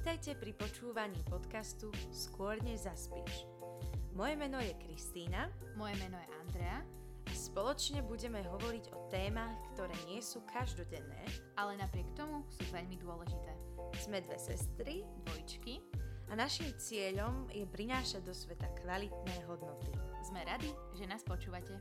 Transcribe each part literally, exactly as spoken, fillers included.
Vítajte pri počúvaní podcastu Skôr než zaspíš. Moje meno je Kristína. Moje meno je Andrea. A spoločne budeme hovoriť o témach, ktoré nie sú každodenné, ale napriek tomu sú veľmi dôležité. Sme dve sestry, Dvojčky. A našim cieľom je prinášať do sveta kvalitné hodnoty. Sme radi, že nás počúvate.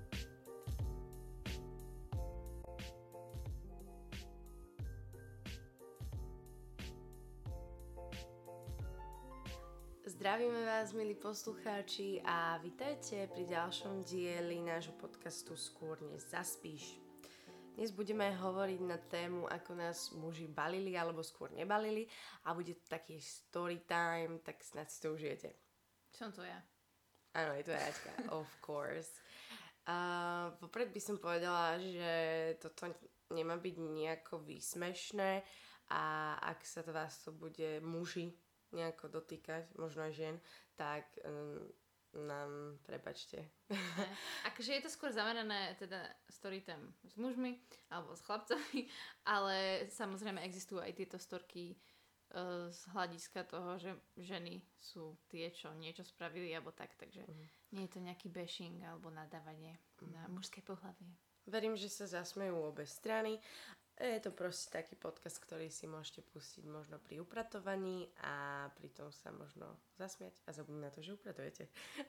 Zdravíme vás, milí poslucháči, a vitajte pri ďalšom dieli nášho podcastu Skôr než zaspíš. Dnes budeme hovoriť na tému, ako nás muži balili alebo skôr nebalili, a bude to taký story time, tak snad si to užijete. Som to ja. Áno, je to Jaťka, of course. Uh, popred by som povedala, že toto nemá byť nejako výsmešné, a ak sa to vás to bude muži nejako dotýkať, možno aj žien, tak um, nám prepačte. Akože je to skôr zamerané teda story time s mužmi alebo s chlapcami, ale samozrejme existujú aj tieto storky uh, z hľadiska toho, že ženy sú tie, čo niečo spravili alebo tak, takže uh-huh. nie je to nejaký bashing alebo nadávanie uh-huh. na mužské pohlavie. Verím, že sa zasmejú obe strany. Je to proste taký podcast, ktorý si môžete pustiť možno pri upratovaní a pritom sa možno zasmiať a zabudnúť na to, že upratujete.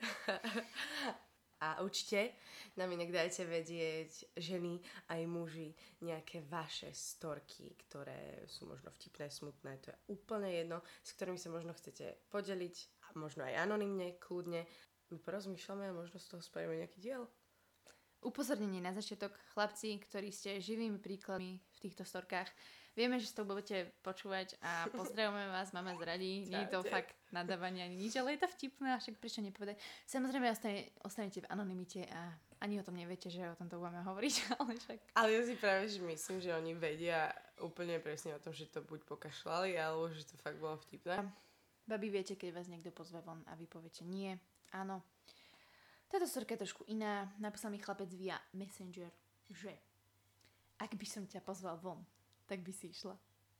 A určite nám inak dajte vedieť, ženy aj muži, nejaké vaše storky, ktoré sú možno vtipné, smutné, to je úplne jedno, s ktorými sa možno chcete podeliť, a možno aj anonymne, kľudne. My porozmýšľame a možno z toho spravíme nejaký diel. Upozornenie na začiatok, chlapci, ktorí ste živými príkladmi v týchto storkách. Vieme, že si to budete počúvať a pozdravujeme vás, máme zradí. Nie je to fakt nadávanie ani nič, ale je to vtipné, a však prečo nepovedať. Samozrejme, ostane, ostanete v anonymite a ani o tom neviete, že o tomto budeme hovoriť, ale však... Ale ja si práve že myslím, že oni vedia úplne presne o tom, že to buď pokašľali, alebo že to fakt bolo vtipné. Babi, viete, keď vás niekto pozve von a vy poviete nie, áno. Táto storka je trošku iná. Napísal mi chlapec via Messenger, že ak by som ťa pozval von, tak by si išla.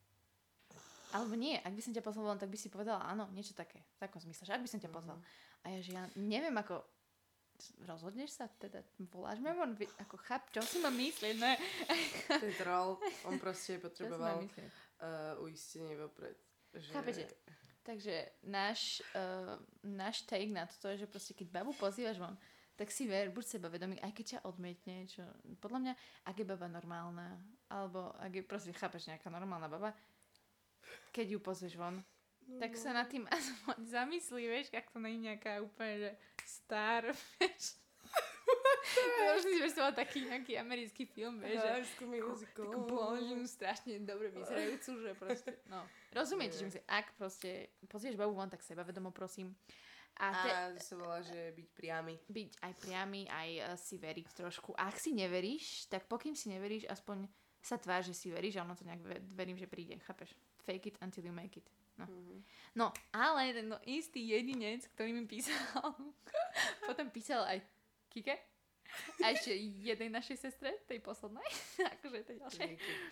Alebo nie, ak by som ťa pozval von, tak by si povedala áno, niečo také. V takom zmysle, že ak by som ťa pozval. A ja, že ja neviem, ako rozhodneš sa, teda voláš ma von, ako cháp, čo si mám myslieť, ne? To je troll, on proste potreboval uh, uistenie vopred. Že... Chápete? Takže náš, uh, náš take na toto je, že proste keď babu pozývaš von, tak si ver, buď sebavedomý, aj keď ťa odmietne, čo podľa mňa, ak je baba normálna, alebo ak je proste, chápeš, nejaká normálna baba, keď ju pozveš von, no, tak sa nad tým aspoň zamyslí, vieš, ak to nie je nejaká úplne, že star, vieš. Už si predstavoval taký nejaký americký film, vieš, že takú blondinu strašne dobre vyzerajúcu, že proste, no. Rozumiete, že myslím, ak proste pozvieš babu von, tak sebavedomo, prosím. A, te, a to sa volá, že byť priamy. Byť aj priamy, aj uh, si veriť trošku. A ak si neveríš, tak pokým si neveríš, aspoň sa tvár, že si veríš, a ono to nejak verím, že príde, chápeš? Fake it until you make it. No, mm-hmm. no ale ten no, istý jedinec, ktorý mi písal, potom písal aj Kike, a ešte jednej našej sestre, tej poslednej, akože tej ďalšej.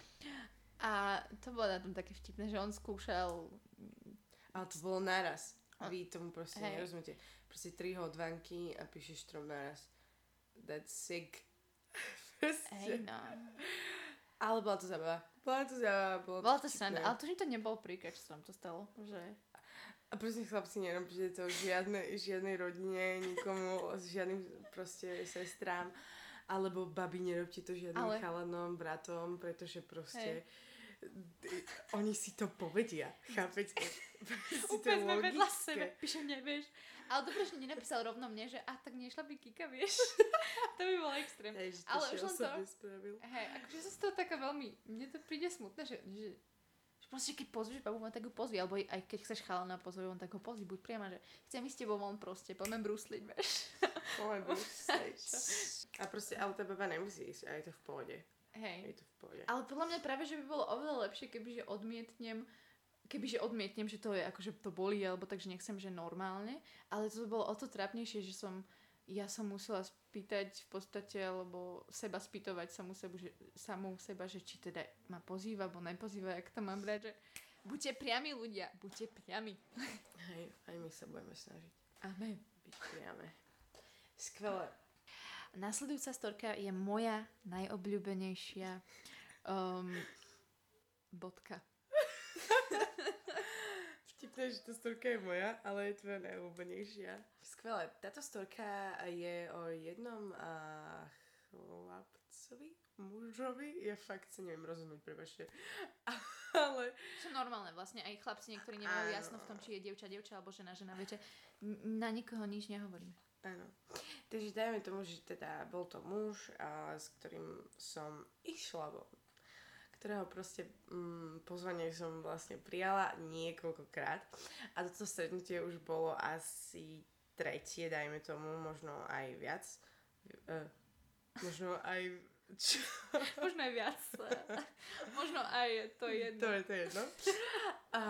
A to bolo na tom také vtipné, že on skúšal... Ale to bolo naraz. A vy tomu proste hey. nerozumiete. Proste tri hodvanky a píšeš trom naraz. That's sick. Hej, no. Ale bola to zábava. Bola to zábava. Bolo Bola to sranda, ale to, že to nebol príklad, čo sa tam to stalo. Že... A proste chlapci, nerobíte to žiadne, žiadnej rodine, nikomu, žiadnym proste sestrám, alebo babi, nerobte to žiadnym ale... chalanom, bratom, pretože proste d- oni si to povedia, chápete? Úplne sme vedľa sebe, píšem, nevieš. Ale dobre, že nenapísal rovno mne, že a tak nešla by Kika, vieš. To by bol extrém. Hej, že to ale už len to, spravil. Hej, akože sa z toho taká veľmi, mne to príde smutné, že, že proste keď pozvieš babu von, tak ju pozvi, alebo aj keď chceš chalana pozvať von, tak ho pozvi, buď priama, že chcem ísť s tebou von proste, poďme brúsliť, vieš. Poďme brúsliť. A proste, ale tá baba nemusí ísť, a je to v pohode. Hej. Je to v pohode. Ale podľa mňa práve, že by bolo oveľa lepšie, kebyže odmietnem, kebyže odmietnem, že to je akože to bolí, alebo takže nechcem, že normálne, ale to bolo o to trápnejšie, že som ja som musela spýtať v podstate, alebo seba spýtovať samú, sebu, že, samú seba, že či teda ma pozýva, alebo nepozýva, jak to mám brať, že Buďte priami ľudia, buďte priami. Hej, aj my sa budeme snažiť. Amen. Byť priame. Skvelé. Nasledujúca storka je moja najobľúbenejšia um, bodka. Vtipné, že tá storka je moja, ale je tvoja najobľúbenejšia. Skvelé. Táto storka je o jednom uh, chlapcovi, mužovi. Ja fakt sa neviem rozhodnúť, prepáčte. Ale... Čo normálne vlastne. Aj chlapci niektorí nemajú Áno. jasno v tom, či je dievča, dievča alebo žena, žena. Viete, na nikoho nič nehovoríme. Áno. Takže dajme tomu, že teda bol to muž, a, s ktorým som išla von. Ktorého proste mm, pozvanie som vlastne prijala niekoľkokrát. A toto stretnutie už bolo asi tretie, dajme tomu, možno aj viac. E, možno aj... Čo? Možno aj viac. Možno aj to jedno. To je to jedno. A...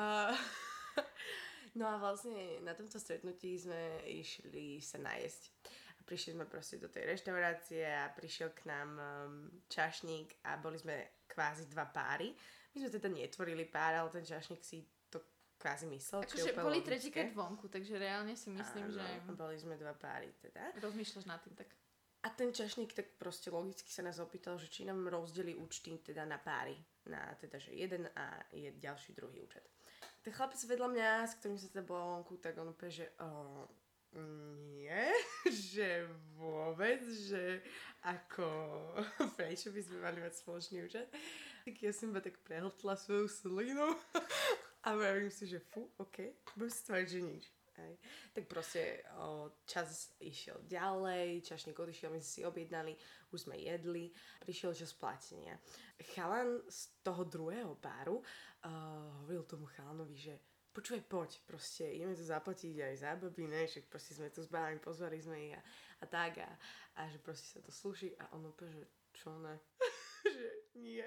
No a vlastne na tomto stretnutí sme išli sa najesť. A prišli sme proste do tej reštaurácie a prišiel k nám um, čašník a boli sme kvázi dva páry. My sme teda netvorili pár, ale ten čašník si to kvázi myslel. Akože boli tretíkrát vonku, takže reálne si myslím, áno, že... boli sme dva páry teda. Rozmýšľaš nad tým tak. A ten čašník tak proste logicky sa nás opýtal, že či nám rozdelí účty teda na páry. Na teda, že jeden a je ďalší druhý účet. Ten chlapec vedľa mňa, s ktorým sa teda bola vonku, tak on úplne, že oh, nie, že vôbec, že ako, prečo by sme mali mať spoločný účet. Tak ja som iba tak prehltla svoju slinu a vravím si, že fú, okej, okay, budem si tvariť, že nič. Aj. Tak proste o, čas išiel ďalej, čašník odišiel, my sme si objednali, už sme jedli, prišiel čas platenia. Chalan z toho druhého páru uh, hovoril tomu chalanovi, že počúvaj, poď, proste ideme to zaplatiť aj za babi, ne, však proste sme tu s bábami, pozvali sme ich a, a tak a, a že proste sa to slúši a on úplne, že čo ne, že nie.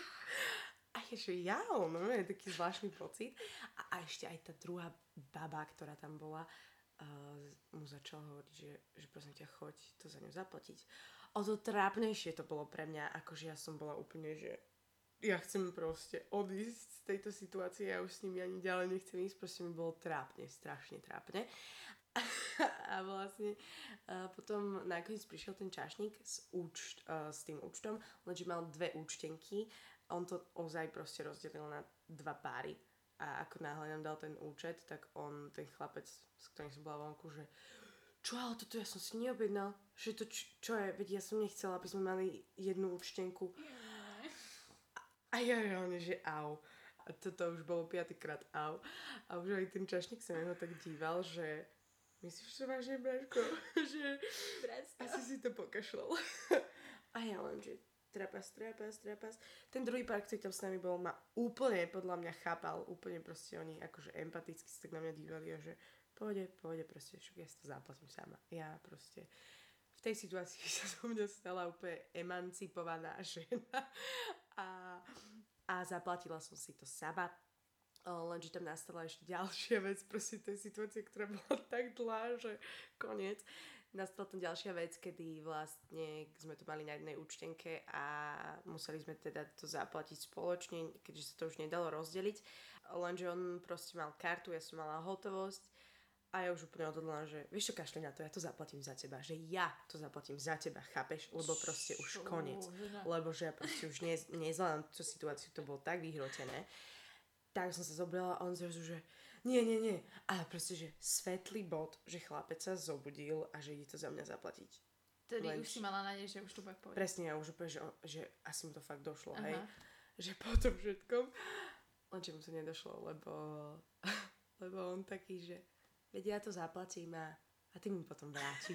A je, že ja, no, je taký zvláštny pocit. A, a ešte aj tá druhá baba, ktorá tam bola, uh, mu začala hovoriť, že, že prosím ťa, choď to za ňu zaplatiť. O to trápnejšie to bolo pre mňa, akože ja som bola úplne, že ja chcem proste odísť z tejto situácie, ja už s nimi ani ďalej nechcem ísť, proste mi bolo trápne, strašne trápne. A vlastne uh, potom nakoniec prišiel ten čašník s, úč, uh, s tým účtom, lenže mal dve účtenky. On to ozaj proste rozdelil na dva páry. A ako náhle nám dal ten účet, tak on, ten chlapec, s ktorým som bola vonku, že čo, ale toto ja som si neobjednal. Že to čo, čo je, veď ja som nechcela, aby sme mali jednu účtenku. A, a ja reálne, že au. A toto už bolo piatýkrát au. A už aj ten čašník sa na tak díval, že myslíš, že vážne, Bráško? Že Bráško. asi si to pokašľal. A ja len, že trapas, trapas, trapas. Ten druhý pár, ktorý tam s nami bol, ma úplne podľa mňa chápal. Úplne proste oni akože empaticky sa tak na mňa dívali a že pôjde, pôjde proste, však ja si to zaplatím sama. Ja proste v tej situácii sa zo mňa stala úplne emancipovaná žena a, a zaplatila som si to sama. Lenže tam nastala ešte ďalšia vec, proste tej situácie, ktorá bola tak dlhá, že koniec. Nastala tam ďalšia vec, kedy vlastne sme to mali na jednej účtenke a museli sme teda to zaplatiť spoločne, keďže sa to už nedalo rozdeliť. Lenže on proste mal kartu, ja som mala hotovosť a ja už úplne odhodlala, že vieš čo, kašli na to, ja to zaplatím za teba, že ja to zaplatím za teba, chápeš? Lebo proste už koniec. Lebo že ja proste už ne, nezvládam tú situáciu, to bolo tak vyhrotené. Tak som sa zobrala a on zrazu, že nie, nie, nie. A proste, že svetlý bod, že chlapec sa zobudil a že ide to za mňa zaplatiť. Tedy Lenž... už si mala nádej, že už to bude povedať. Presne, ja už úplne, že, že asi mu to fakt došlo, Aha. hej. Že po tom všetkom. Lenže mu to nedošlo, lebo, lebo on taký, že veď ja to zaplatím a, a ty mi potom vrátiš.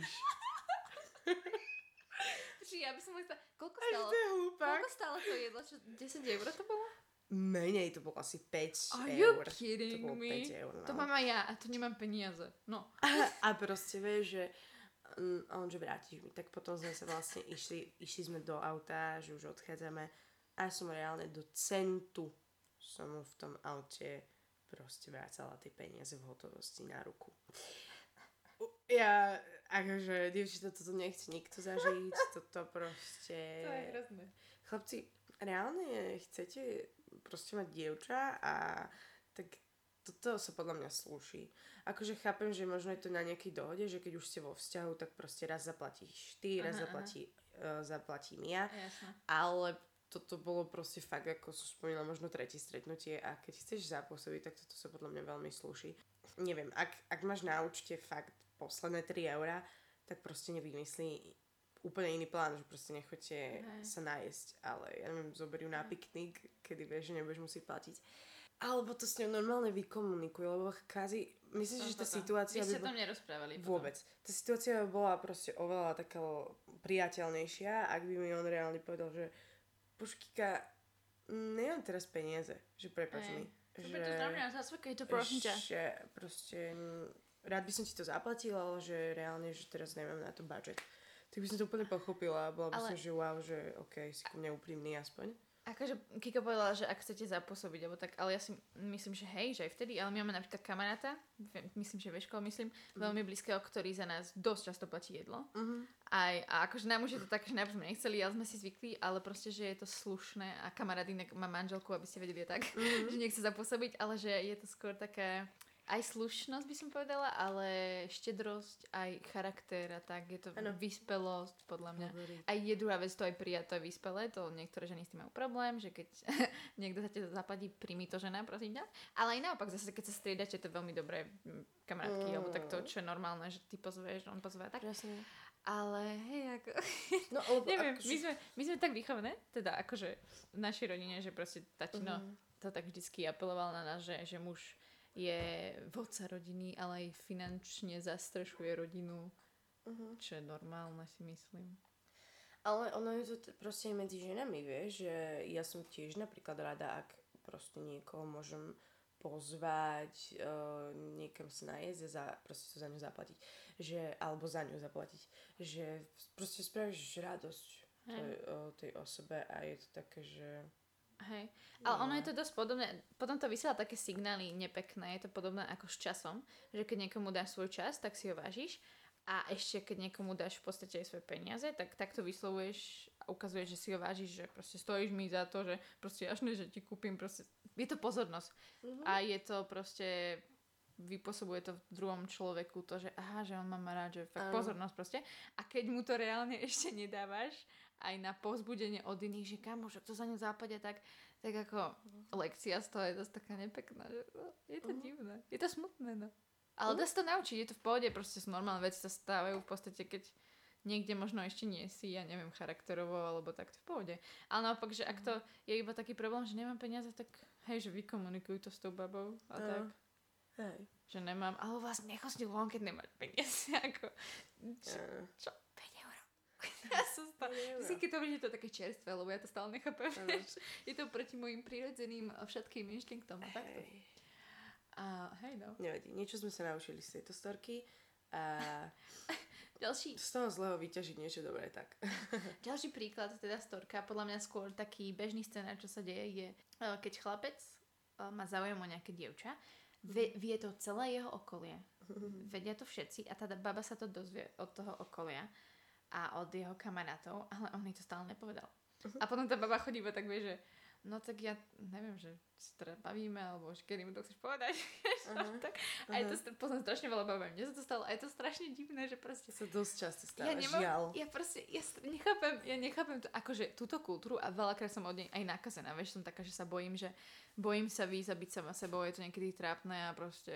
Čiže ja by som chcela... Koľko stálo? Koľko stálo to jedlo? Čo, desať eur to bolo? Menej, to bolo asi päť Are eur. Are you kidding to me? päť eur, no. To mám aj ja a to nemám peniaze. No. A, a proste vieš, že um, on, že vrátiš mi. Tak potom sme sa vlastne išli, išli sme do auta, že už odchádzame a ja som reálne do centu som mu v tom aute proste vracala tie peniaze v hotovosti na ruku. Ja, akože, dievčita, toto nechce nikto zažiť, toto proste... To je hrozné. Chlapci, reálne chcete proste mať dievča a tak toto sa podľa mňa slúši. Akože chápem, že možno je to na nejakej dohode, že keď už ste vo vzťahu, tak proste raz zaplatíš ty, raz aha, zaplatí, uh, zaplatím ja. Jasne. Ale toto bolo proste fakt, ako som spomínala, možno tretie stretnutie a keď chceš zapôsobiť, tak toto sa podľa mňa veľmi slúši. Neviem, ak, ak máš na účte fakt posledné tri eurá, tak proste nevymyslí úplne iný plán, že proste nechoďte Hej. sa nájsť, ale ja neviem, zoberú na piknik, kedy vieš, že nebudeš musieť platiť. Alebo to s ňou normálne vykomunikuje, lebo kázi, myslím, to, že tá to, situácia... Vy ste tam nerozprávali vôbec. Potom. Tá situácia bola proste oveľa taká priateľnejšia, ak by mi on reálne povedal, že Puškika, nemám teraz peniaze, že prepáč mi. Že to znamená, zasvekaj to prosím ťa. Že proste, rád by som ti to zaplatila, ale že reálne, že teraz nemám na to budget. Tak by som to úplne pochopila a bola by ale... som, že wow, že okej, okay, si ku mne úprimný aspoň. Akože Kika povedala, že ak chcete zapôsobiť, alebo tak, ale ja si myslím, že hej, že aj vtedy, ale my máme napríklad kamaráta, myslím, že vieš, koho myslím, mm. veľmi blízkeho, ktorý za nás dosť často platí jedlo. Mm-hmm. Aj, a akože nám už je to tak, že najprv sme nechceli, ale sme si zvykli, ale proste, že je to slušné a kamarát inak má manželku, aby ste vedeli tak, mm-hmm. že nechce zapôsobiť, ale že je to skôr také... Aj slušnosť by som povedala, ale štedrosť, aj charakter a tak, je to ano. Vyspelosť podľa mňa. Hovorí. Aj je druhá vec, to aj prijať, to je vyspelé, to niektoré ženy s tým majú problém, že keď niekto sa te zaplatí, príjmi to žena, prosím ťa. Ale aj naopak, zase keď sa striedate, to je veľmi dobré kamarátky, mm. alebo tak to, čo je normálne, že ty pozveš, on pozve tak. Jasne. Ale hej, ako... No, alebo neviem, akože... my, sme, my sme tak vychované, teda akože v našej rodine, že proste tatino mm. to tak vždycky apeloval na nás, že, že muž je vodca rodiny, ale aj finančne zastrešuje rodinu, uh-huh. čo je normálne, si myslím. Ale ono je to t- proste aj medzi ženami, vieš, že ja som tiež napríklad rada, ak proste niekoho môžem pozvať, uh, niekam sa najesť a za, proste to za ňu zaplatiť. Že, alebo za ňu zaplatiť. Že proste spravíš radosť tej, uh, tej osobe a je to také, že... Hej, ale no. ono je to dosť podobné, potom to vysiela také signály nepekné, je to podobné ako s časom, že keď niekomu dáš svoj čas, tak si ho vážiš a ešte keď niekomu dáš v podstate aj svoje peniaze, tak takto vyslovuješ a ukazuješ, že si ho vážiš, že proste stojíš mi za to, že proste až ne, že ti kúpim, proste, je to pozornosť mm-hmm. a je to proste, vypôsobuje to v druhom človeku to, že aha, že on má rád, že fakt um. pozornosť proste a keď mu to reálne ešte nedávaš, aj na povzbudenie od iných, že kamo, že to za ňu západe, tak, tak ako lekcia z toho je dosť taká nepekná, že no, je to uh-huh. divné, je to smutné, no. Ale uh-huh. dá sa to naučiť, je to v pohode, proste sú normálne veci sa stávajú v podstate, keď niekde možno ešte nie si, ja neviem, charakterovo, alebo tak to v pohode. Ale naopak, že ak to je iba taký problém, že nemám peniaze, tak hej, že vykomunikuj to s tou babou a uh-huh. tak. Hej. Že nemám, ale vás nechostil von, keď nemáš peniaze, ako, čo? Uh. čo? Ja som stále, vždy to je to také čerstvé, lebo ja to stále nechápem, vieš. Je to proti mojim prírodzeným všetkým inštinktom. Hej. A hej, no. Nevadí, niečo sme sa naučili z tejto storky a ďalší... z toho zlého vyťažiť niečo dobré, tak. Ďalší príklad, teda storka, podľa mňa skôr taký bežný scenár, čo sa deje, je, keď chlapec má záujem o nejaké dievča, vie, vie to celé jeho okolie. Vedia to všetci a teda baba sa to dozvie od toho okolia a od jeho kamarátov, ale on mi to stále nepovedal. Uh-huh. A potom tá baba chodí iba tak vie, že no tak ja neviem, že si teda bavíme, alebo že kedy mu to chceš povedať. Uh-huh. tak. A uh-huh. je to, poznám strašne veľa babám. Mne sa to stalo a je to strašne divné, že proste... Sa dosť často stáva, ja nemám, žiaľ. Ja proste, ja nechápem, ja nechápem to, akože túto kultúru a veľakrát som od nej aj nakazená, vieš, som taká, že sa bojím, že bojím sa výjsť a byť sama sebou, je to niekedy trápne a proste...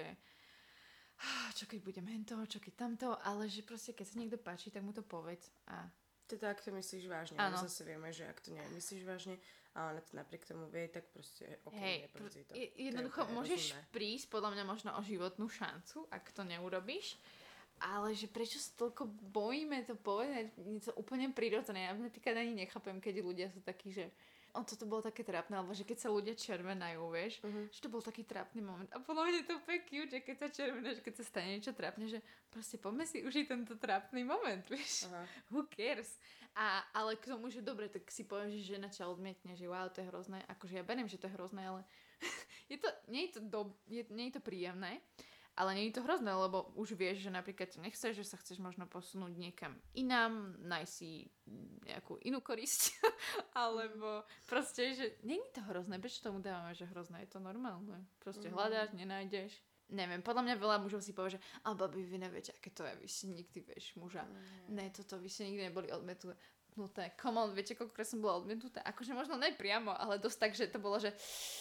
čo keď budem hento, čo keď tamto, ale že proste keď sa niekto páči, tak mu to povedz a... Teda ak to myslíš vážne, ale zase vieme, že ak to nemyslíš vážne a ona to napriek tomu vie, tak proste ok, hey, neprozí to. Je, jednoducho to je môžeš rozumné. Prísť podľa mňa možno o životnú šancu, ak to neurobíš, ale že prečo sa toľko bojíme to povedať, je to úplne prirodzené. Ja napríklad ani nechápem, keď ľudia sú takí, že on toto bolo také trápne, alebo že keď sa ľudia červenajú, vieš, uh-huh. že to bol taký trápny moment. A podľa mňa je to úplne cute, že keď sa červenáš, keď sa stane niečo trápne, že proste poďme si užiť tento trápny moment, vieš. Uh-huh. Who cares? A, ale k tomu, že dobre, tak si povieš, že žena ťa odmietne, že wow, to je hrozné. Akože ja beriem, že to je hrozné, ale je to, nie, je to do, je, nie je to príjemné. Ale nie je to hrozné, lebo už vieš, že napríklad ti nechceš, že sa chceš možno posunúť niekam inám, nájsť si nejakú inú korisť, alebo proste, že nie je to hrozné. Prečo tomu dávame, že hrozné? Je to normálne. Proste mm. hľadáš, nenájdeš. Neviem, podľa mňa veľa mužov si povie, že ale babi, vy neviete, aké to je, vy si nikdy, vieš, muža. Mm. Ne, toto, vy si nikdy neboli odmietnuté. Come on, viete, koľkokrát som bola odmietnutá? Akože možno ne priamo, ale dosť tak, že to bolo, že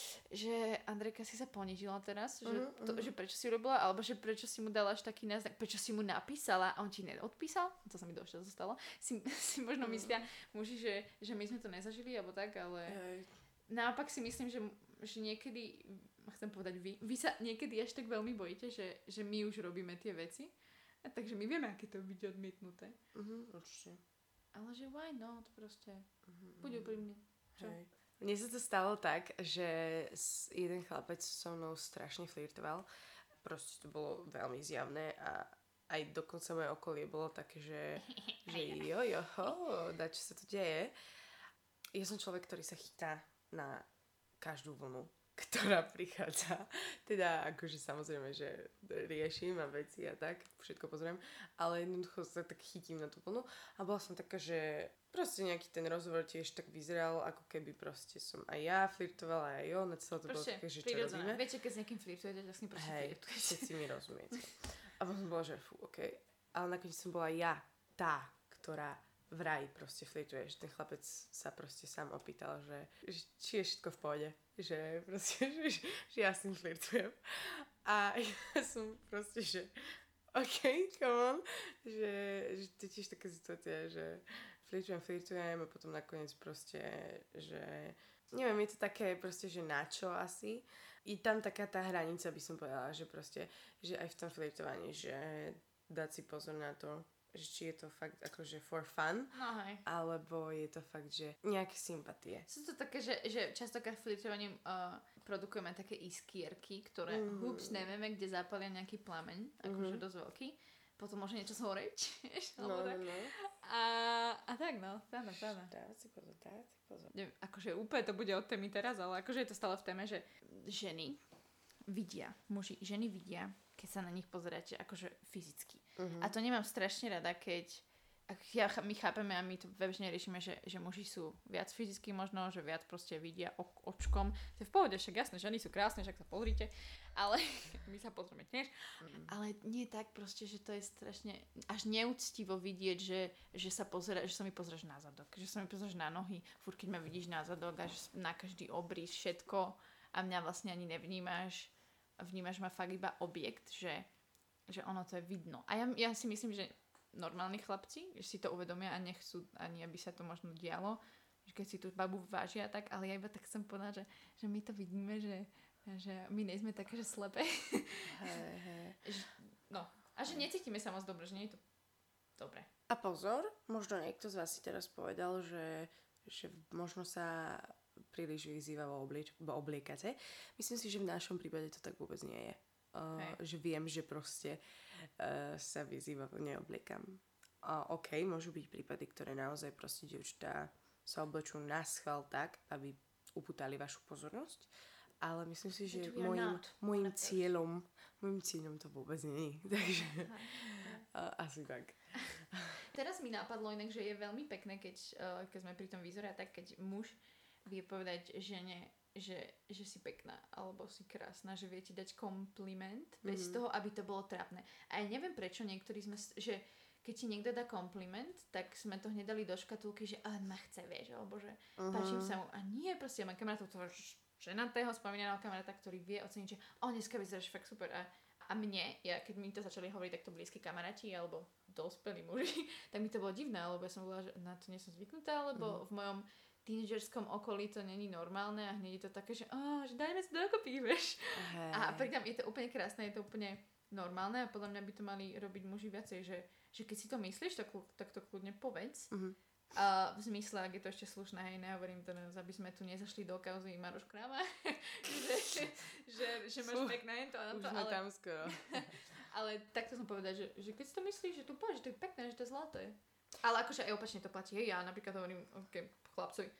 že Andrejka si sa ponížila teraz, že, uh-huh, to, uh-huh. že prečo si robila, alebo že prečo si mu dala až taký náznak, prečo si mu napísala a on ti neodpísal, to sa mi dosť zostalo, si, si možno uh-huh. myslia muži, že, že my sme to nezažili, alebo tak, ale Hej. naopak si myslím, že, že niekedy, chcem povedať vy, vy sa niekedy až tak veľmi bojíte, že, že my už robíme tie veci, a takže my vieme, aké to byť odmietnuté. Uh-huh, určite. Ale že why not, proste, uh-huh. buď úprimný. Čo? Hej. Mne sa to stalo tak, že jeden chlapec so mnou strašne flirtoval. Proste to bolo veľmi zjavné a aj dokonca moje okolie bolo také, že, že jo, jo, ho, dá, čo sa tu deje. Ja som človek, ktorý sa chytá na každú vlnu, ktorá prichádza. Teda akože samozrejme, že riešim a veci a tak, všetko pozriem, ale jednoducho sa tak chytím na tú vlnu a bola som taká, že proste nejaký ten rozhovor tiež tak vyzeral, ako keby proste som aj ja flirtovala, aj jo, na celé to bolo také, že čo robíme. Viete, keď s niekým flirtujete, tak s ním proste flirtujete. Hej, všetci mi rozumiete. A potom bola, že fú, okej. Okay. Ale nakoniec som bola ja, tá, ktorá vraj proste flirtuje, že ten chlapec sa proste sám opýtal, že, že či je všetko v pohode, že proste, že, že ja s ním flirtujem. A ja som proste, že OK, come on, že, že to je tiež taká situácia, že flirtujem, flirtujem a potom nakoniec proste, že neviem, je to také proste, že na čo asi. I tam taká tá hranica by som povedala, že proste, že aj v tom flirtovaní, že dať si pozor na to, že či je to fakt akože for fun, no hej. alebo je to fakt, že nejaké sympatie. Sú to také, že, že častokrát flirtovaním uh, produkujeme také iskierky, ktoré mm. hups, nevieme, kde zápalia nejaký plameň, akože mm. dosť veľký. Potom môže niečo zhoreť, no, no, no. A, a tak, no, áno, áno. Dávať si pozor, dávať si pozor. Akože úplne to bude od témy teraz, ale akože je to stále v téme, že ženy vidia, muži, ženy vidia, keď sa na nich pozeráte, akože fyzicky. Uh-huh. A to nemám strašne rada, keď ak ja, my chápeme a my to bežne riešime, že, že muži sú viac fyzicky možno, že viac proste vidia ok, očkom. To je v pohode, však jasné, ženy sú krásne, však sa pozrite, ale my sa pozrieme tiež. Mm. Ale nie tak proste, že to je strašne až neúctivo vidieť, že, že sa pozera, že sa mi pozrieš na zadok, že sa mi pozrieš na nohy, furt keď ma vidíš na zadok a že na každý obrys, všetko a mňa vlastne ani nevnímaš, vnímaš ma fakt iba objekt, že, že ono to je vidno. A ja, ja si myslím, že normálni chlapci, že si to uvedomia a nechcú ani, aby sa to možno dialo, že keď si tú babu vážia tak, ale ja iba tak chcem povedať, že, že my to vidíme, že, že my nejsme také, že slepé. Hej, hej. No, a že necítime sa moc dobre, že nie je to dobre. A pozor, možno niekto z vás si teraz povedal, že, že možno sa príliš vyzývavo oblič- obliekate. Myslím si, že v našom prípade to tak vôbec nie je. Uh, že viem, že proste uh, sa vyzývavo neobliekam. Uh, OK, môžu byť prípady, ktoré naozaj proste dievčatá sa oblečú na schvál tak, aby upútali vašu pozornosť, ale myslím si, že môjim, môjim cieľom môjim cieľom to vôbec nie je. Takže uh, asi tak. Teraz mi napadlo inak, že je veľmi pekné, keď, uh, keď sme pri tom výzore, tak keď muž vie povedať žene, že, že si pekná, alebo si krásna, že vie ti dať kompliment mm-hmm. bez toho, aby to bolo trápne. A ja neviem prečo niektorí sme, že keď ti niekto dá kompliment, tak sme to hneď dali do škatulky, že a ma chce, vieš, alebo že uh-huh. páčim sa mu. A nie, proste, ja mám kamarátov toho ženatého, spomínaného kamaráta, ktorý vie oceniť, že o, dneska vyzeráš fakt super. A, a mne, ja, keď mi to začali hovoriť takto blízki kamaráti, alebo dospelí muži, tak mi to bolo divné, lebo ja som bola, že na to nie som zvyknutá, lebo uh-huh. v mojom tínedžerskom okolí to není normálne a hneď je to také, že, oh, že dajme sa dokopy, vieš. Hey. A pritom je to úplne krásne, je to úplne normálne a podľa mňa by to mali robiť muži viacej, že, že keď si to myslíš, tak, tak to kľudne povedz. Uh-huh. A v zmysle, ak je to ešte slušné, hej, nehovorím to, aby sme tu nezašli do kauzy Maroš Kráma, že, že, že máš pekné to a to, ale... tam skoro. Ale takto som povedať, že, že keď si to myslíš, že tu povieš, že to je pekné, že to je zlaté. Ale akože aj opačne to platí. Hej, ja napríklad hovorím okay, chlapcovi,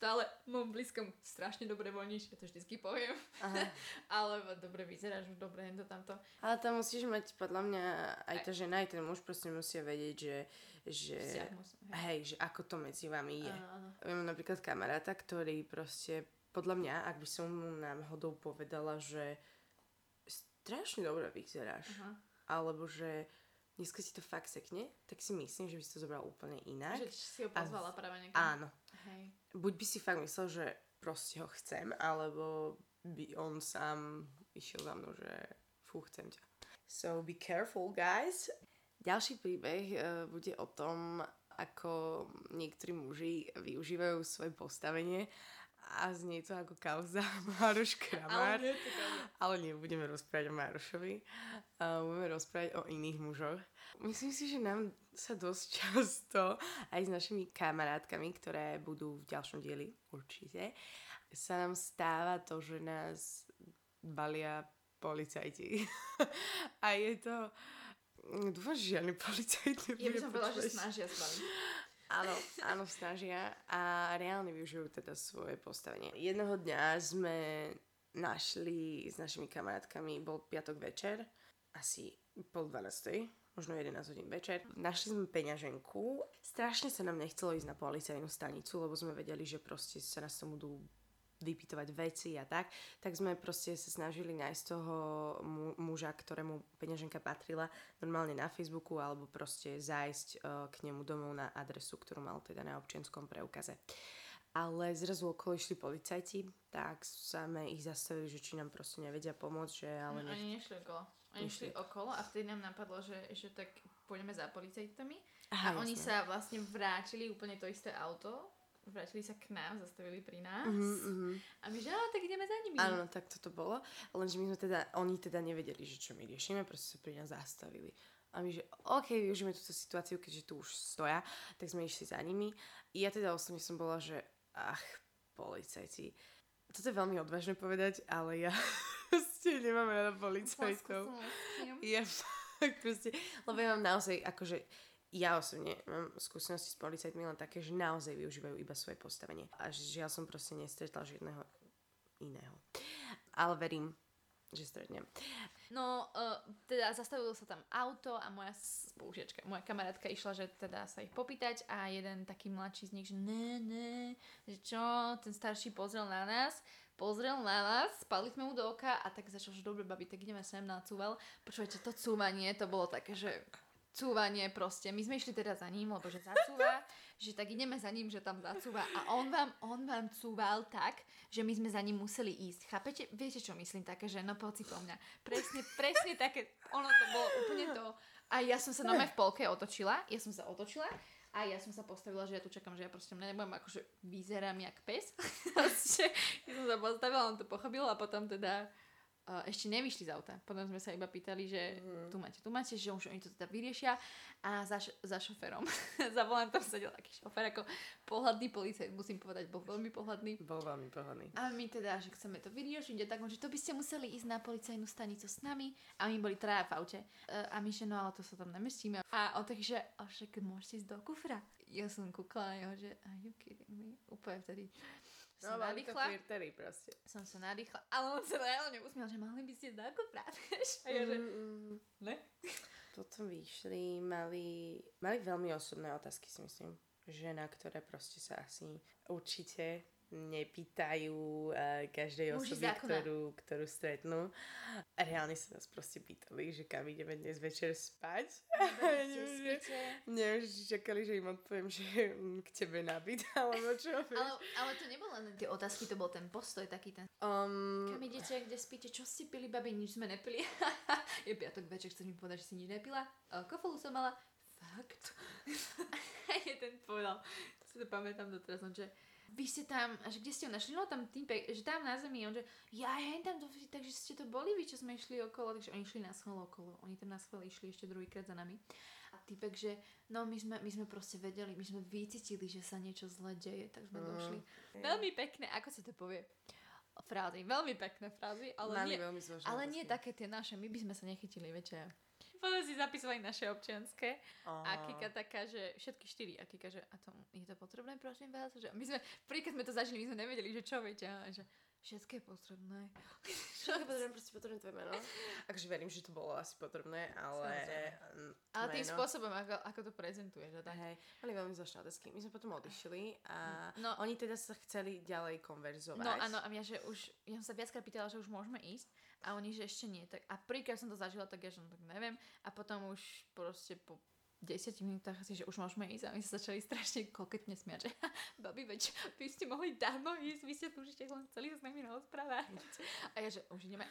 stále môjom blízkom strašne dobre voníš, ja to vždycky poviem. Aha. Alebo dobre vyzeráš, už dobre, to tamto. Ale tam musíš mať, podľa mňa, aj tá žena, aj ten muž proste musia vedieť, že, že musím, hej. hej, že ako to medzi vami je. Áno. Viem napríklad kamaráta, ktorý proste, podľa mňa, ak by som mu náhodou povedala, že strašne dobre vyzeráš, aha. alebo že dneska si to fakt sekne, tak si myslím, že by si to zobral úplne inak. Že si ho pozvala a... práve niekam. Áno. Hej. Buď by si fakt myslel, že proste ho chcem, alebo by on sám išiel za mnou, že fú, chcem ťa. So be careful, guys. Ďalší príbeh uh, bude o tom, ako niektorí muži využívajú svoje postavenie a znie to ako kauza Mároš Kramár. Ale, ale nebudeme rozprávať o Márošovi. Uh, budeme rozprávať o iných mužoch. Myslím si, že nám sa dosť často aj s našimi kamarátkami, ktoré budú v ďalšom dieli určite, sa nám stáva to, že nás balia policajti. A je to... Dúfam, že žiadny policajt nebude Ja by som povedala, že snažia sa baviť. Áno, áno, snažia a reálne využijú teda svoje postavenie. Jedného dňa sme našli s našimi kamarátkami, bol piatok večer, asi pol dvanástej, možno jedenásť hodín večer. Našli sme peňaženku, strašne sa nám nechcelo ísť na policajnú stanicu, lebo sme vedeli, že proste sa nás tam budú vypytovať veci a tak, tak sme proste sa snažili nájsť toho mu- muža, ktorému peňaženka patrila normálne na Facebooku alebo proste zájsť uh, k nemu domov na adresu, ktorú mal teda na občianskom preukaze. Ale zrazu okolo išli policajti, tak sme ich zastavili, že či nám proste nevedia pomôcť, že ale... No, nech... Oni nešli okolo. Oni nešli okolo a vtedy nám napadlo, že, že tak pôjdeme za policajtami. Aha, a jasné. Oni sa vlastne vrátili úplne to isté auto, vrátili sa k nám, zastavili pri nás uh-huh, uh-huh. a my, že tak ideme za nimi. Áno, tak toto bolo, lenže my sme teda, oni teda nevedeli, že čo my riešime, proste sa pri nás zastavili. A my, že OK, využijeme túto situáciu, keďže tu už stoja, tak sme išli za nimi. I ja teda osobne som bola, že ach, policajti. Toto je veľmi odvážne povedať, ale ja proste nemám rada policajtov. Ja fakt proste, lebo ja mám naozaj akože ja osobne mám skúsenosti s policajtmi len také, že naozaj využívajú iba svoje postavenie. A žiaľ som proste nestretla žiadneho iného. Ale verím, že stretnem. No, uh, teda zastavilo sa tam auto a moja spolužiačka, moja kamarátka išla, že teda sa ich popýtať a jeden taký mladší z nich, že ne, ne, že čo, ten starší pozrel na nás, pozrel na nás, spali sme mu do oka a tak začal, že dobre, babi, tak ideme sem na cúval. Počúvajte, to cúvanie, to bolo také, že cúvanie proste. My sme išli teda za ním, lebo že zacúva, že tak ideme za ním, že tam zacúva a on vám, on vám cúval tak, že my sme za ním museli ísť. Chápete? Viete, čo myslím? Také, že no poď si po mňa. Presne, presne také, ono to bolo úplne to. A ja som sa normálne v polke otočila, ja som sa otočila a ja som sa postavila, že ja tu čakám, že ja proste mňa nebudem akože vyzerám jak pes. Ja som sa postavila, on to pochopil a potom teda Uh, ešte nevyšli z auta. Potom sme sa iba pýtali, že mm. tu máte, tu máte, že už oni to teda vyriešia a za, za šoférom. Za volantom sedel taký šofér, ako pohľadný policajt, musím povedať, bol veľmi pohľadný. Bol veľmi pohľadný. A my teda, že chceme to vyriešiť, a tak on, že to by ste museli ísť na policajnú stanicu s nami a my boli traja v aute. Uh, a my, že no, ale to sa tam nemestíme. A on tak, že a však môžete ísť do kufra. Ja som kúkala na neho, že are you kidding me? Úplne vtedy som no, nadýchla. proste. Som sa nadýchla, ale on sa reálne usmiel, že mali by ste dáko práve. A ja, že mm, ne? Potom vyšli, mali, mali veľmi osobné otázky, si myslím. Žena, ktoré proste sa asi určite nepýtajú uh, každej osoby, ktorú, ktorú stretnú. A reálne sa nás proste pýtali, že kam ideme dnes večer spať. Neviem, že čakali, že im odpoviem, že k tebe na byt, alebo čo. Ale, ale to nebolo len tie otázky, to bol ten postoj taký ten. Um, kam idete, kde spíte, čo ste pili, babi, nič sme nepili. Je piatok večer, chceš mi povedať, že si nič nepila? Uh, kofolu som mala. Fakt. A jeden povedal, si to pamätám doteraz, že vy ste tam, a že kde ste ho našli? No tam týpek, že tam na zemi, on že ja hen tam, to, takže ste to boli vy, čo sme išli okolo, takže oni išli na schvál okolo, oni tam na schvál išli ešte druhýkrát za nami. A týpek, že no my sme, my sme proste vedeli, my sme vycítili, že sa niečo zle deje, tak sme mm. došli. Veľmi pekné, ako sa to povie? Frázy, veľmi pekné frázy, ale Mali nie, veľmi ale nie také tie naše, my by sme sa nechytili, viete. Potom si zapisovali naše občianske. Aha. A Kika taká, že všetky štyri. A Kika, že a to, je to potrebné, prosím vás? Že my sme, prvý, keď sme to zažili, my sme nevedeli, že čo viete. A že všetko je potrebné. Všetko je potrebné, proste potrebné tvoje meno. Akože verím, že to bolo asi potrebné, ale... Ale tým spôsobom, ako, ako to prezentuješ. Hej, mali veľmi zvláštne otázky. My sme potom odišli a no, oni teda sa chceli ďalej konverzovať. No áno, a ja, že už, ja som sa viackrát pýtala, že už môžeme ísť a oni, že ešte nie. Tak, a prvýkrát som to zažila, tak ja, že no, tak neviem. A potom už proste po desiatich minútach asi, že už môžeme ísť a my sa začali strašne koketne smiať, že babi, veď vy ste mohli dávno ísť, vy ste tu už len chceli s nami rozprávať. A ja, že už ideme.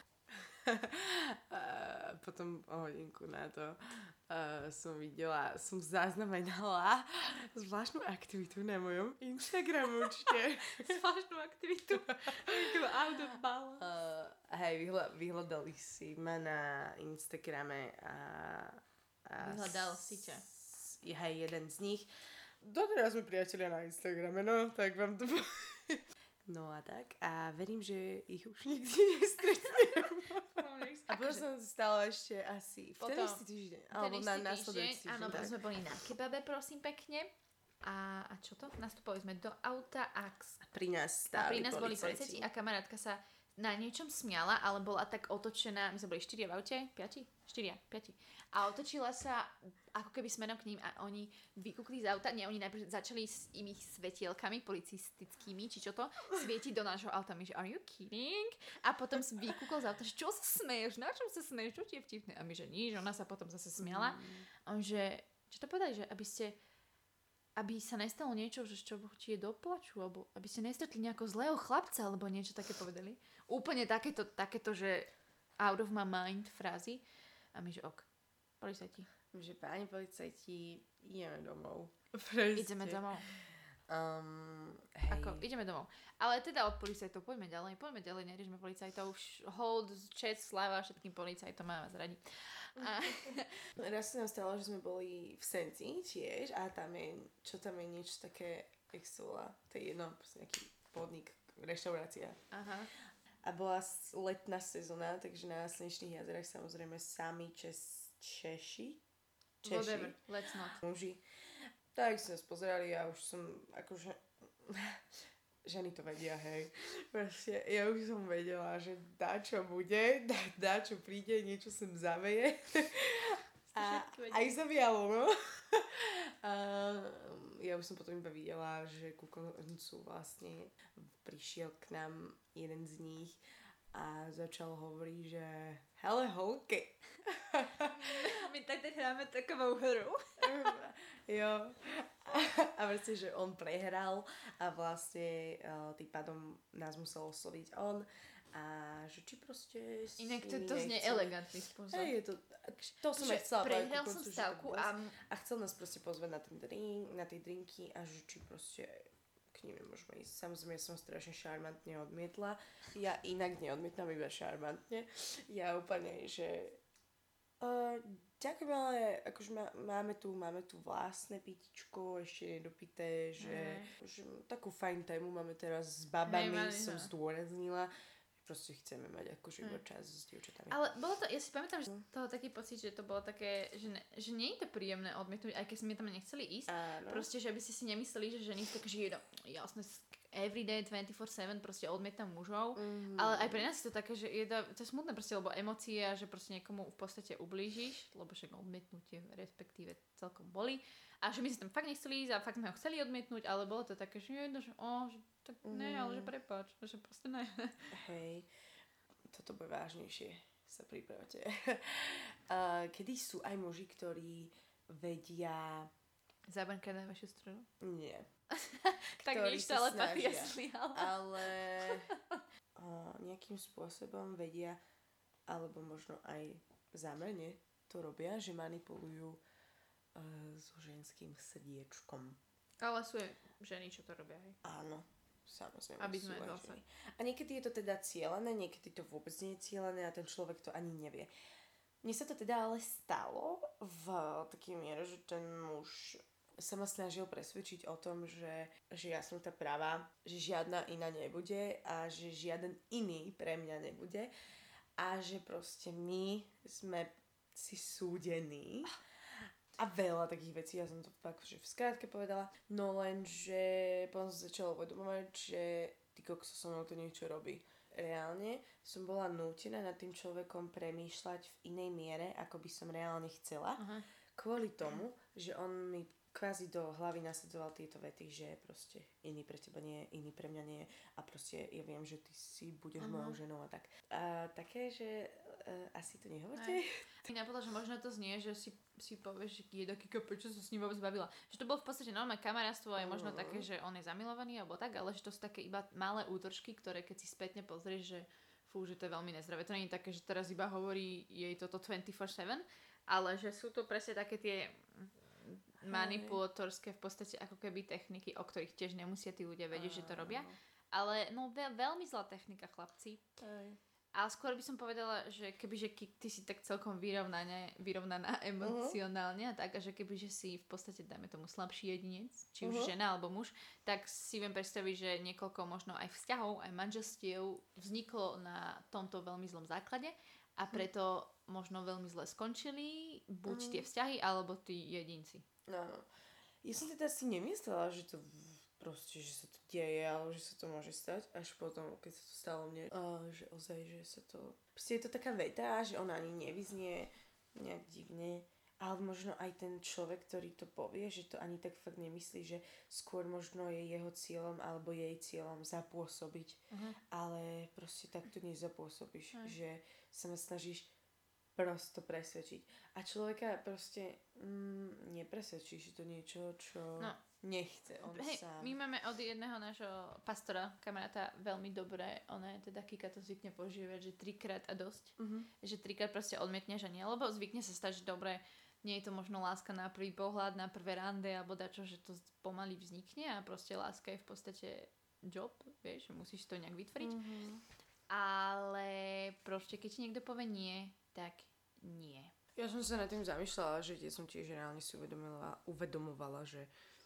Uh, potom o hodinku na to uh, som videla, som zaznamenala zvláštnu aktivitu na mojom Instagramu určite. Zvláštnu aktivitu. Out of ball. Uh, hej, vyhľa, vyhľadali si ma na Instagrame a, a vyhľadal si ťa. Hej, jeden z nich. Doteraz sme priatelia na Instagrame, no, tak vám to... No a tak. A verím, že ich už nikdy nestretnem. A potom som stala ešte asi v ten istý týždeň. Alebo na následujúci týždeň. Áno, potom sme boli na kebabe, prosím pekne. A, a čo to? Nastupovali sme do auta a... A pri nás stáli A pri nás boli policajti. policajti a kamarátka sa na niečom smiala, ale bola tak otočená, my sme boli štyria v aute, piati? Štyria, piati. A otočila sa ako keby smerom k ním a oni vykúkli z auta, nie, oni najprv začali s imi svetielkami policistickými, či čo to, svietiť do nášho auta. My, že are you kidding? A potom vykúkol z auta, že čo sa smeješ, na čom sa smeješ, čo ti je vtipné? A my, že nič, ona sa potom zase smiala. A on, že, čo to povedali, že aby ste aby sa nestalo niečo, že čo ti je do plaču, alebo aby ste nestretli nejakého zlého chlapca, alebo niečo také povedali. Úplne takéto, takéto, že out of my mind frázy. A my, že ok, policajti. Že páni policajti, ideme domov. Proste. Ideme domov. Um, hej. Ako, ideme domov. Ale teda od policajtov, poďme ďalej, poďme ďalej, neriešme policajtov. Hold, čest, sláva všetkým policajtom, máme vás radi. A... Raz sa nám stalo, že sme boli v Senci tiež a tam je, čo tam je niečo také, jak sa volá, to je jedno, proste nejaký podnik, reštaurácia. Aha. A bola letná sezóna, takže na slnečných jazerách samozrejme sami čes, Češi. Češi. Whatever, let's not. Muži. Tak si nás pozerali a už som akože... Ženy to vedia, hej. Proste, ja už som vedela, že dá čo bude, dá, dá čo príde, niečo sem zaveje. A aj zavialo, no. A ja už som potom iba videla, že ku koncu vlastne prišiel k nám jeden z nich a začal hovoriť, že hele holky. My tak teď hráme takovou hru. Jo. A vlastne, že on prehral a vlastne uh, tým pádom nás musel osloviť on a že či proste si inak to, to znie elegantný spôsob. Hej, je to, to som aj chcela. Prehral som stavku a... a chcel nás proste pozvať na ten drink, na tie drinky a že či proste k nim nemôžeme ísť. Samozrejme, som strašne šarmantne odmietla. Ja inak neodmietam, iba šarmantne. Ja úplne, že uh, ďakujem, ale akože má, máme tu, máme tu vlastné pitičko, ešte nedopité, že, mm. že takú fajn tému máme teraz s babami, hey, som no. zdôraznila. Proste chceme mať akože iba čas s dievčatami. Ale bolo to, ja si pamätám, že toho taký pocit, že to bolo také, že, ne, že nie je to príjemné odmietnúť, aj keď sme tam nechceli ísť. Áno. Proste, že by ste si nemysleli, že ženy sú také, že je jasné, everyday dvadsaťštyri sedem proste odmietam mužov. Mm. Ale aj pre nás je to také, že je to, to je smutné proste, lebo emócie a že proste niekomu v podstate ublížiš, lebo však odmietnutie respektíve celkom boli. A že my si tam fakt nechceli ísť a fakt sme ho chceli odmietnúť, ale bolo to také, že jedno, že o, že tak ne, mm. ale že prepáč, že proste ne. Hej, toto bude vážnejšie, sa pripravte. uh, kedy sú aj muži, ktorí vedia... Zabrnkať na vašu stranu? Nie. Tak nič telepatia zlyhala. Ale uh, nejakým spôsobom vedia, alebo možno aj zámerne to robia, že manipulujú uh, so ženským srdiečkom. Ale sú ženy, čo to robia aj. Áno. Samozrejme. Aby sme zase. A niekedy je to teda cielené, niekedy to vôbec nie je cielené a ten človek to ani nevie. Mne sa to teda ale stalo v takej miere, že ten muž sa ma snažil presvedčiť o tom, že, že ja som tá pravá, že žiadna iná nebude a že žiaden iný pre mňa nebude a že proste my sme si súdený. A veľa takých vecí, ja som to fakt, že v skratke povedala, no len, že potom som začala uvedomovať, že ty kokso so mnou to niečo robí. Reálne som bola nútená nad tým človekom premýšľať v inej miere, ako by som reálne chcela. Aha. Kvôli tomu, že on mi kvázi do hlavy nasadzoval tieto vety, že proste iný pre teba nie je, iný pre mňa nie je a proste ja viem, že ty si budeš uh-huh. mojou ženou a tak. A také, že uh, asi to nehovorte. Mi napadlo, že možno to znie, že si, si povieš, že je taký koko, prečo sa s ním vôbec bavila. Že to bolo v podstate normálne kamarátstvo a je možno uh-huh. také, že on je zamilovaný alebo tak, ale že to sú také iba malé útržky, ktoré keď si spätne pozrieš, že fú, že to je veľmi nezdravé. To nie je také, že teraz iba hovorí jej toto dvadsaťštyri sedem, ale že sú to presne také tie manipulátorské v podstate ako keby techniky, o ktorých tiež nemusia tí ľudia vedieť, uh, že to robia. Ale no ve- veľmi zlá technika, chlapci. Aj. Ale skôr by som povedala, že kebyže ty si tak celkom vyrovnané, vyrovnaná emocionálne uh-huh. a tak, a že kebyže si v podstate, dajme tomu, slabší jedinec, či už uh-huh. žena alebo muž, tak si viem predstaviť, že niekoľko možno aj vzťahov, aj manželstiev vzniklo na tomto veľmi zlom základe a preto možno veľmi zle skončili buď uh-huh. tie vzťahy, alebo tí jedinci. Áno. Ja som teda si nemyslela, že to proste, že sa to deje, ale že sa to môže stať až potom, keď sa to stalo mne. Uh, že ozaj, že sa to... Proste je to taká veta, že ona ani nevyznie nejak divne, ale možno aj ten človek, ktorý to povie, že to ani tak fakt nemyslí, že skôr možno je jeho cieľom alebo jej cieľom zapôsobiť, uh-huh. ale proste takto nezapôsobíš, uh-huh. že sa ma snažíš prosto presvedčiť. A človeka proste mm, nepresvedčíš to niečo, čo no. nechce on Hej, sám. My máme od jedného nášho pastora, kamaráta, veľmi dobré, ona je teda Kika to zvykne používať, že trikrát a dosť. Uh-huh. Že trikrát proste odmietneš a nie, lebo zvykne sa stať, že dobre, nie je to možno láska na prvý pohľad, na prvé rande, alebo dačo, že to pomaly vznikne a proste láska je v podstate job, vieš, musíš to nejak vytvoriť. Uh-huh. Ale proste, keď ti niekto povie nie, tak nie. Ja som sa nad tým zamýšľala, že som tiež reálne si uvedomila, uvedomovala, že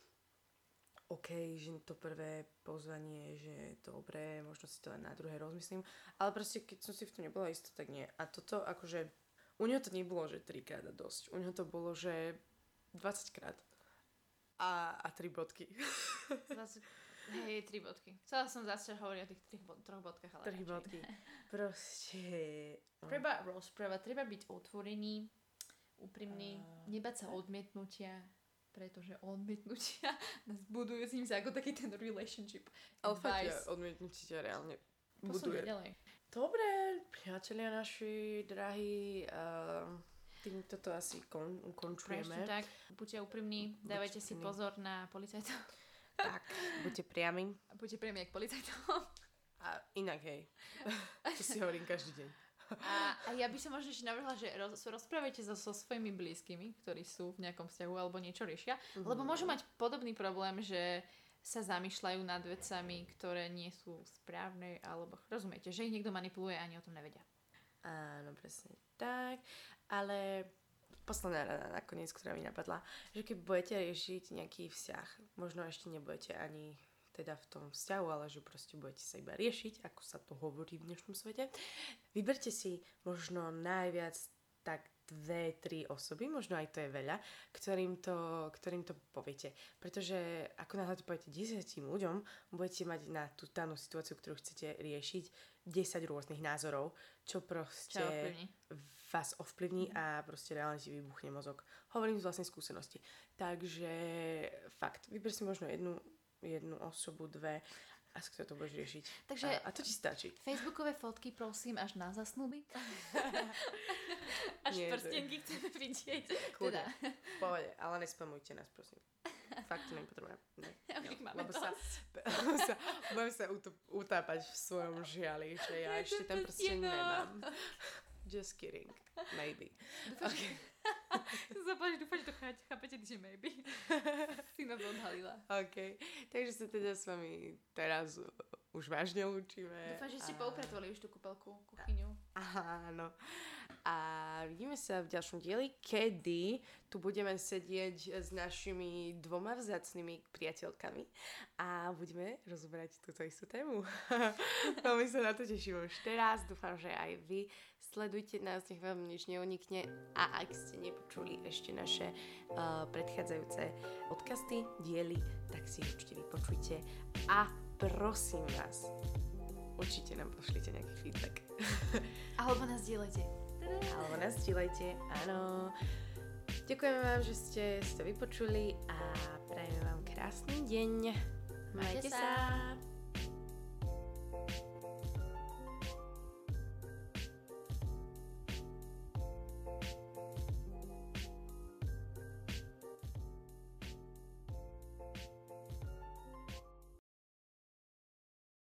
OK, že to prvé pozvanie, že je dobré, možno si to len na druhé rozmyslím, ale proste keď som si v tom nebola istá, tak nie. A toto akože, u neho to nebolo, že trikrát a dosť. U neho to bolo, že dvadsaťkrát. A, a tri bodky. Zase, hej, tri bodky. Chcela som zase hovoriť o tých tri, troch bodkách, ale tri bodky. Proste... Treba rozprávať, treba byť otvorený, úprimný, uh... nebať sa odmietnutia, pretože odmietnutia nás budujú s ním sa ako taký ten relationship. Ale fakt, ja, odmietnutia reálne buduje. Dobre, priatelia naši, drahí, uh, týmto to asi kon- ukončujeme. Prečo tak, buďte úprimní, dávajte si pozor na policajtov. Tak, buďte priami. Buďte priami jak policajtom. A inak, hej. To si hovorím každý deň. A, a ja by som možno ešte navrhla, že roz, rozprávajte so, so svojimi blízkymi, ktorí sú v nejakom vzťahu alebo niečo riešia, mm. lebo môžu mať podobný problém, že sa zamýšľajú nad vecami, ktoré nie sú správne, alebo rozumiete, že ich niekto manipuluje a ani o tom nevedia. Áno, presne tak, ale posledná rada nakoniec, ktorá mi napadla, že keď budete riešiť nejaký vzťah, možno ešte nebudete ani teda v tom vzťahu, ale že proste budete sa iba riešiť, ako sa to hovorí v dnešnom svete. Vyberte si možno najviac tak dve, tri osoby, možno aj to je veľa, ktorým to, ktorým to poviete. Pretože ako náhle to poviete desiatim ľuďom, budete mať na tú danú situáciu, ktorú chcete riešiť, desať rôznych názorov, čo proste čo ovplyvní. vás ovplyvní a proste reálne ti vybuchne mozog. Hovorím z vlastnej skúsenosti. Takže fakt, vyber si možno jednu jednu osobu, dve a s ktorou to budeš riešiť. Takže a, a to ti stačí. Facebookové fotky prosím až na zasnuby. Až Nie, prstenky to... chceme vidieť. Kľudne, teda. Pohode, ale nespamujte nás, prosím. Fakt to nepotrebujem. Ne, ja no, lebo sa, sa, budem sa utápať v svojom žiali, že ja ešte ten prsten nemám. Just kidding. Maybe. Dúfam, okay. Zapáči, dúfam, že to chápete, že maybe. Si nás odhalila. OK. Takže sa teda s vami teraz už vážne lúčime. Dúfam, že ste a... poupratovali už tú kúpeľku, kuchyňu. Áno. A vidíme sa v ďalšom dieli, kedy tu budeme sedieť s našimi dvoma vzácnymi priateľkami a budeme rozoberať túto istú tému. Veľmi sa na to teším už teraz. Dúfam, že aj vy sledujte nás, nech vám nič neunikne. A ak ste nepočuli ešte naše uh, predchádzajúce podcasty, diely, tak si určite vypočujte. A prosím vás, určite nám pošlite nejaký feedback. Alebo nás dielite. Alebo nás dielajte, áno. Ďakujeme vám, že ste si to vypočuli a prajeme vám krásny deň. Majte, Majte sa. sa.